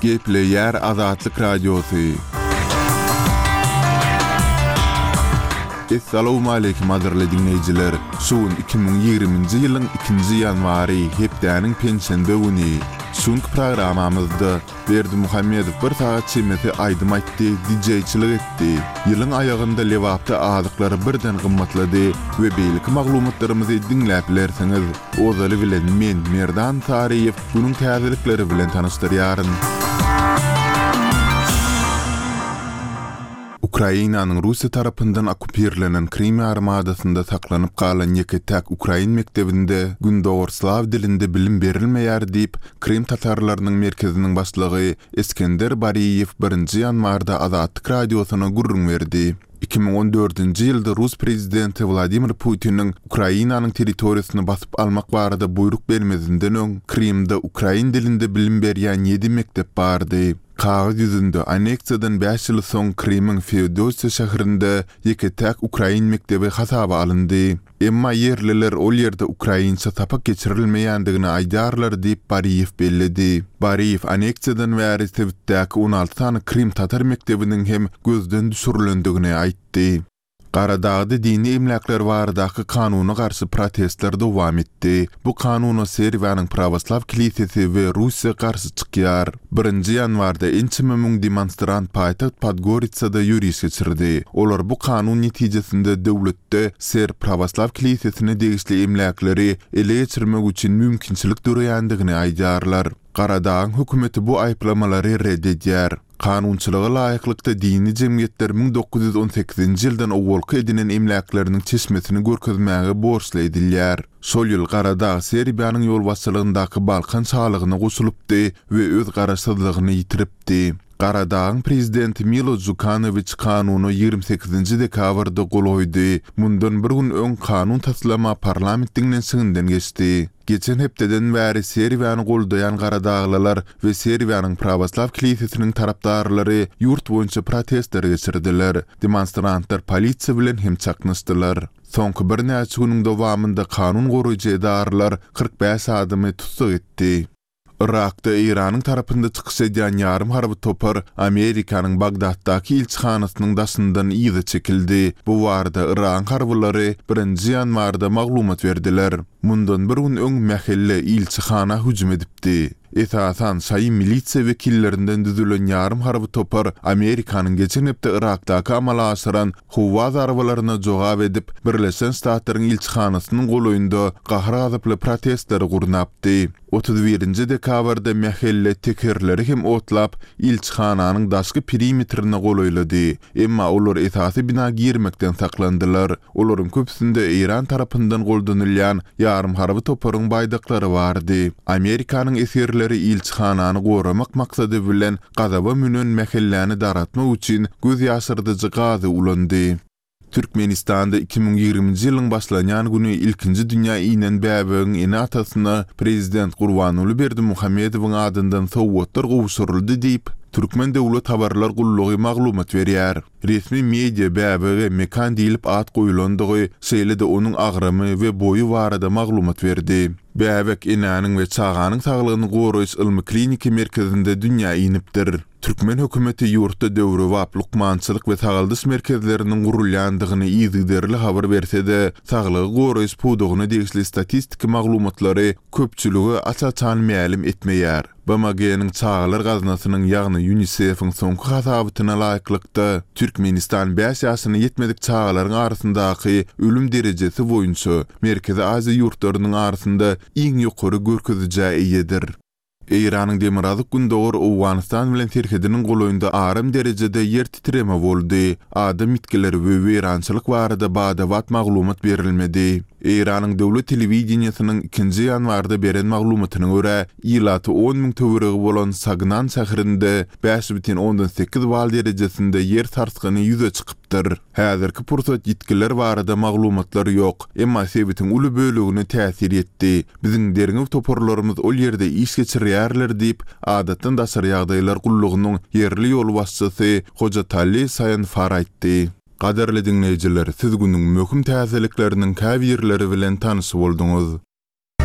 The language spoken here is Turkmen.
Gepleyer Azatlyk Radiosu. Assalamu alaykum aderli dinleyijiler. Şuun 2020-nji ýylyň 2-nji ýanwary hepdäniň pensiýende güni. Şuňky programamyzda Berdi Muhammedow bir saat çemeti aýdym aýtdy, DJ-çilik etdi. Ýylyň aýagynda lewapda azyklary birden gymmatlady we beýleki maglumatlarymyzy dinläp bilersiňiz. Ozaly bilen men Merdan Tariýew bunyň täzelikleri bilen tanyşdyrýaryn. Ukrainanyň Russiýa tarapyndan okupirlenen Krim armadasynda saklanyp galan ýeke-täk Ukrain mektebinde Gündoğurslav dilinde bilim berilmeýär diýip Krim tatarlarynyň merkeziniň başlygy Eskender Bariýew 1-nji ýanwarda Azatlyk radiosyna gurrun berdi. 2014-nji ýylda Rus prezidenti Vladimir Putin'in Ukrainanyň territoriýasyny basyp almak barada buyruk bermezinden öň Krimde Ukrain dilinde bilim berýän 7 mektep bardy. Kağıt yüzünde aneksiyadan 5 yıl son Krim'in Feodosya şäherinde ýeke-täk Ukrain mektebi hasaba alındy. Emma yerliler ol ýerde Ukrainça tapak geçirilmeýändigini aýdarlar diýip Bariýew belledi. Bariýew aneksiyadan bäri Sewitdäki 16 tany Krim tatar mektebiniň hem gözden düşürilendigini aýtdy. Qaradağda dini emlaklar baradaky kanuny garşy protestler dowam etdi. Bu kanuny Serbiýanyň Pravoslav Kilisesi we Russiýa garşy çykýar. 1-nji ýanwarda ençime demonstrant paýtaxt Podgoritsada ýürüýüş geçirdi. Olar bu kanun netijesinde döwletde Serb Pravoslav Kilisesine degişli emlaklary ele geçirmek üçin mümkinçilik duraýandygyny aýdarlar. Qaradağ hökümeti bu aýplamalary reddedýär. Kanunçylyga laýyklykda dini jemgyýetler 1918-nji ýyldan owalky edinen emlaklarynyň çeşmesini görkezmäge borçly edilýär. Şol ýyl Qaradağ Serbiýanyň ýolbaşçylygyndaky Balkan çalygyna goşulypdy we öz garaşsyzlygyny ýitiripdi. Qaradağın prezidenti Milo Djukanović kanuny 28-nji dekabrda goloýdy. Mundan bir gün öň kanun taslama parlamentiniň sygynden geçdi. Geçen hepdeden bäri Serbiýany goldayan Qaradağlylar we Serbiýanyň Pravoslav Kilisesiniň tarapdarlary ýurt boýunça protestler geçirdiler. Demonstrantlar polisiýa bilen hem çaknaşdylar. Soňky bir näçe güniň dowamında kanun goraýjy edarlar 45 adymy tutsak etdi. Irakda Iranyň tarapynda çykyş edýän ýarym harby topar Amerikanyň Bagdaddaky ilçihanasynyň daşyndan ýygy çekildi. Bu warda Iran harbylary 1-nji ýanwarda maglumat berdiler. Mundan bir gün öň mähelle ilçihana hüjüm edipdi. Esasan saý milisiýa wekillerinden düzülen ýarym harby topar Amerikanyň geçen hepde Irakdaky amal aşyran howa zarbalaryna jogap edip Birleşen Ştatlaryň ilçihanasynyň goloýunda gahry azyply protestler gurnapdy. 31-nji dekabrda mähelle tekerleri hem otlap ilçihananyň daşky perimetrini goloýlady. Emma olar esasy bina girmekden saklandylar. Olaryň köpsinde İran tarapyndan goldanylýan ýarym harby toparyň baýdaklary bardy. Amerikanyň eserleri ilçihanany goramak maksady bilen gazaba münen mähelleni daratmak üçin göz ýaşyrdyjy gazy ulandy. Türkmenistanda 2020-nji ýylyň başlanýan güni ilkinji dünýä inen bäbägiň ene atasyna prezident Gurbanuly Berdimuhammedowyň adyndan sowgatlar gowşuruldy diýip Türkmen döwlet habarlar gullugy maglumat berýär. Resmi media bäbäge mekan diýilip at goýulandygy şeýle de onuň agramy we boyu barada maglumat berdi. Bäbäk enäniň we çaganyň saglygyny goraýyş ilmi kliniki merkezinde dünýä inipdir. Türkmen hökümeti ýurtda döwre wap lukmançylyk we tagaldyş merkezleriniň gurulýandygyny ýygyderli habar berse-de, saglygy goraýyş pudugyny degişli statistik maglumatlary köpçüligi açaçan mälim etmeýär. BMG'niň çağalar gaznasynyň ýagny UNICEF'iň soňky hasabatyna laýyklykda Türkmenistan 5 ýaşyna ýetmedik çağalaryň arasyndaky ölüm derejesi boýunça Merkezi Aziýa ýurtlarynyň arasynda iň ýokary görkezijä eýedir. Iranyň Demirazyk Gündoğur Awganistan bilen terhediniň goloýunda arym derejede ýer titreme boldy. Adam mitkileri we weýrançylyk barada bada-bat maglumat berilmedi. Iranyň döwlet telewizionysynyň 2-nji ýanwarda beren maglumatyna görä, ýylaty 10.000 töweregi bolan Sagnan şäherinde 5,8 bal derejesinde ýer sarsgyny ýüze çykypdyr. Häzirki pursat ýetkiler barada maglumatlar ýok, emma sebetiň uly bölegine täsir etdi. Biziň derňew toparlarymyz ol ýerde iş geçirýärler diýip adatdan daşar ýagdaýlar gullugynyň yerli ýol başçysy Hoja Tally Sayan Far aýtdy. Qaderli dinleyijiler, siz günüň möhüm täzelikleriniň käbirleri bilen tanyş bolduňuz.